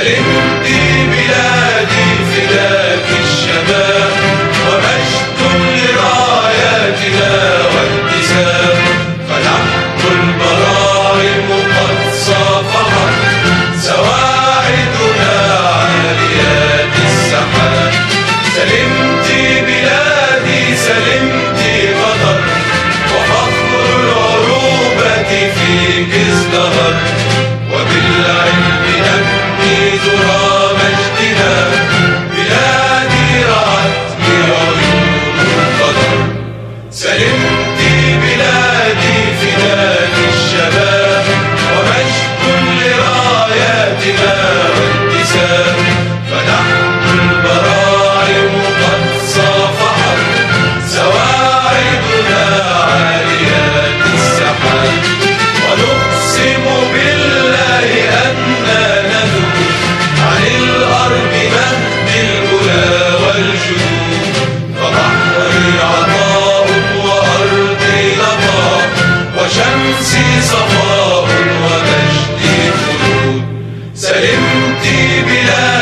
سلمت بلادي فداك الشباب، ومجد لراياتنا وانتساب. فنحن البراعم قد صافحت سواعدنا عاليات السحاب. سلمت بلادي سلمت غدر، وفخر العروبة فيك ازدهر. وبالعلم نبني ذرى مجدنا، بلادي رعتني عيون القدر. سلمت بلادي فداك الشباب، ومجد لراياتنا وانتساب. فنحن البراعم قد صافحت سواعدنا عاليات السحاب. ونقسم بالله أننا نذوب عن الأرض مهد الأولى والجدود. فبحري عطاء وأرضي لقاء، وشمسي صفاء ومجدي خلود. سلمت بلادي